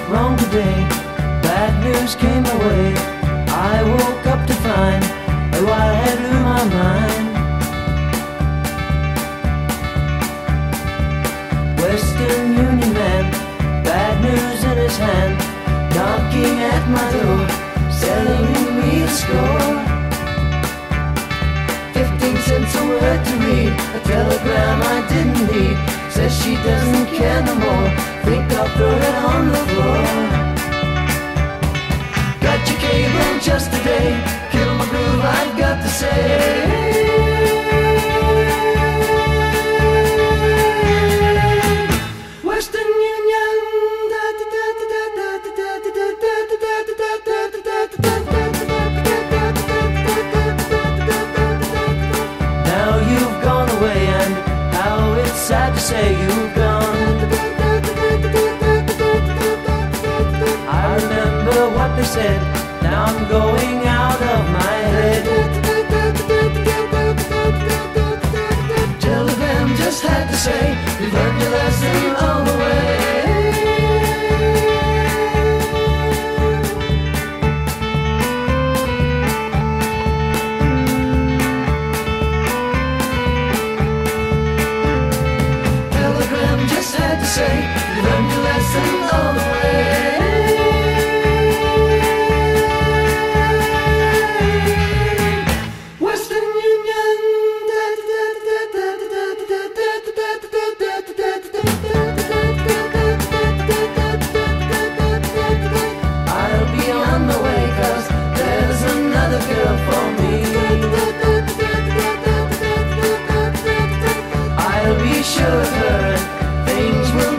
wrong today. Bad news came my way. I woke up to find a wild in my mind. Western Union man, bad news in his hand, knocking at my door, selling me a score. 15 cents a word to read, a telegram I didn't need. Says she doesn't care no more, think I'll throw it on the floor. Got your cable just today, kill my groove, I've got to say. Western Union. Now you've gone away, and how it's sad to say you've gone. I remember what they said, now I'm going out of my head. Tell them just had to say, you've learned your lesson all the way. Telegram just had to say, you've learned your lesson all the way. Western Union. I'll be on my way, 'cause there's another girl for me. I'll be sure of her and things will